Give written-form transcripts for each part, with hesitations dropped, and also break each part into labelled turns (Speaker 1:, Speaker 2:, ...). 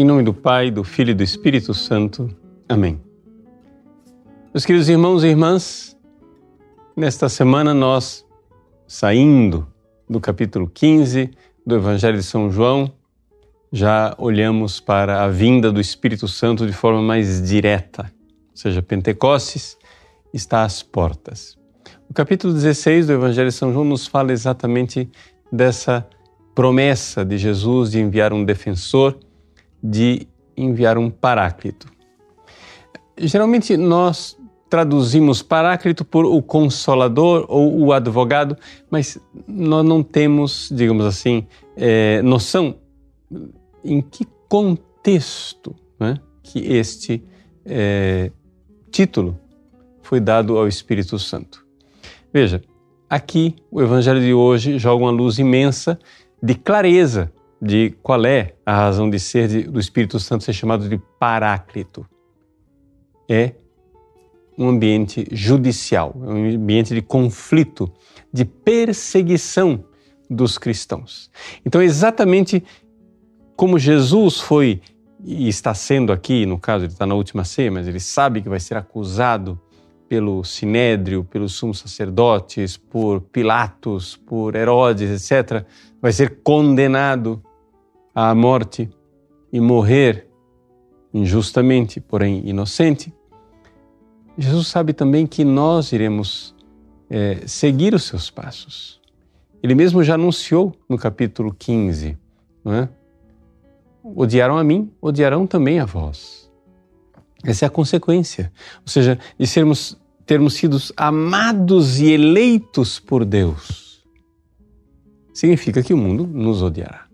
Speaker 1: Em nome do Pai, do Filho e do Espírito Santo. Amém. Meus queridos irmãos e irmãs, nesta semana nós, saindo do capítulo 15 do Evangelho de São João, já olhamos para a vinda do Espírito Santo de forma mais direta, ou seja, Pentecostes está às portas. O capítulo 16 do Evangelho de São João nos fala exatamente dessa promessa de Jesus de enviar um defensor, de enviar um paráclito. Geralmente nós traduzimos paráclito por o consolador ou o advogado, mas nós não temos, digamos assim, noção em que contexto, né, que este título foi dado ao Espírito Santo. Veja, aqui o Evangelho de hoje joga uma luz imensa de clareza de qual é a razão de ser do Espírito Santo ser chamado de paráclito. É um ambiente judicial, um ambiente de conflito, de perseguição dos cristãos. Então, exatamente como Jesus foi e está sendo aqui, no caso ele está na última ceia, mas ele sabe que vai ser acusado pelo Sinédrio, pelos sumos sacerdotes, por Pilatos, por Herodes, etc., vai ser condenado à morte e morrer injustamente, porém inocente. Jesus sabe também que nós iremos seguir os seus passos. Ele mesmo já anunciou no capítulo 15, não é? Odiaram a mim, odiarão também a vós. Essa é a consequência, ou seja, de termos sido amados e eleitos por Deus. Significa que o mundo nos odiará.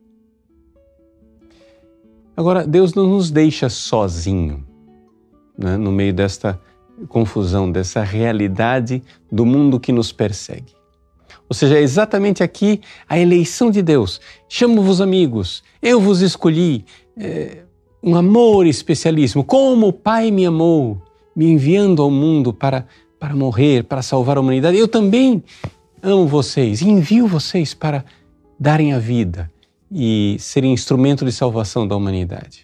Speaker 1: Agora, Deus não nos deixa sozinho, né, no meio desta confusão, dessa realidade do mundo que nos persegue. Ou seja, é exatamente aqui a eleição de Deus. Chamo-vos amigos, eu vos escolhi, um amor especialíssimo, como o Pai me amou, me enviando ao mundo para morrer, para salvar a humanidade. Eu também amo vocês, envio vocês para darem a vida e serem instrumento de salvação da humanidade.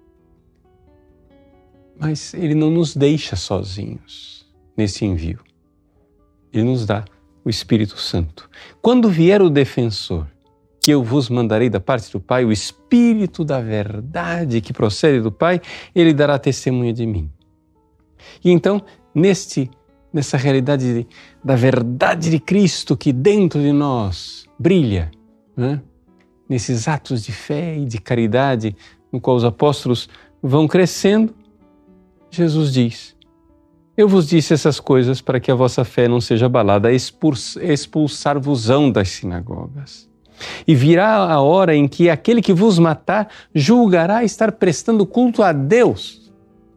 Speaker 1: Mas Ele não nos deixa sozinhos nesse envio. Ele nos dá o Espírito Santo. Quando vier o defensor, que eu vos mandarei da parte do Pai, o Espírito da verdade que procede do Pai, Ele dará testemunha de mim. E então, nessa realidade da verdade de Cristo que dentro de nós brilha, né? Nesses atos de fé e de caridade no qual os apóstolos vão crescendo, Jesus diz: eu vos disse essas coisas para que a vossa fé não seja abalada, expulsar-vos-ão das sinagogas. E virá a hora em que aquele que vos matar julgará estar prestando culto a Deus.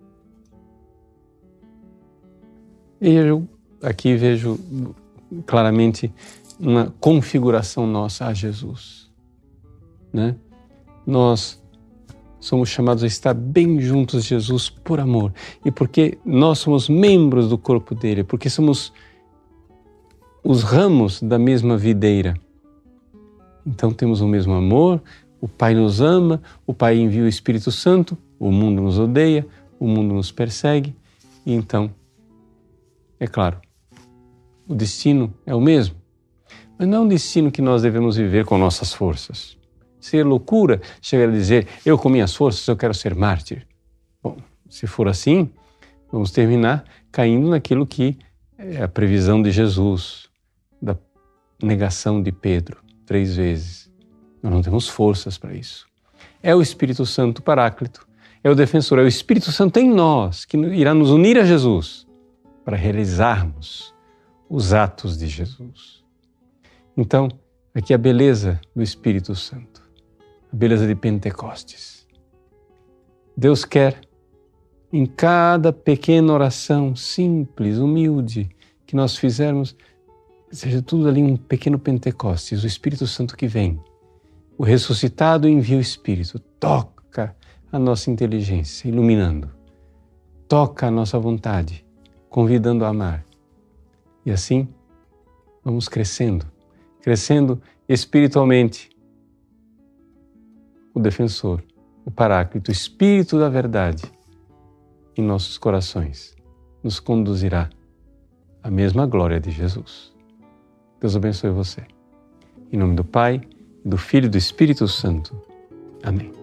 Speaker 1: E eu aqui vejo claramente uma configuração nossa a Jesus, né? Nós somos chamados a estar bem juntos de Jesus por amor e porque nós somos membros do corpo dele, porque somos os ramos da mesma videira. Então temos o mesmo amor, o Pai nos ama, o Pai envia o Espírito Santo, o mundo nos odeia, o mundo nos persegue e então, é claro, o destino é o mesmo, mas não é um destino que nós devemos viver com nossas forças. Seria loucura chegar a dizer, eu com minhas forças eu quero ser mártir. Bom, se for assim, vamos terminar caindo naquilo que é a previsão de Jesus, da negação de Pedro 3 vezes. Nós não temos forças para isso. É o Espírito Santo Paráclito, é o defensor, é o Espírito Santo em nós que irá nos unir a Jesus para realizarmos os atos de Jesus. Então, aqui a beleza do Espírito Santo, a beleza de Pentecostes. Deus quer, em cada pequena oração simples, humilde, que nós fizermos, seja tudo ali um pequeno Pentecostes, o Espírito Santo que vem. O ressuscitado envia o Espírito, toca a nossa inteligência, iluminando, toca a nossa vontade, convidando a amar. E assim, vamos crescendo espiritualmente. O defensor, o Paráclito, o Espírito da verdade, em nossos corações, nos conduzirá à mesma glória de Jesus. Deus abençoe você. Em nome do Pai, do Filho e do Espírito Santo. Amém.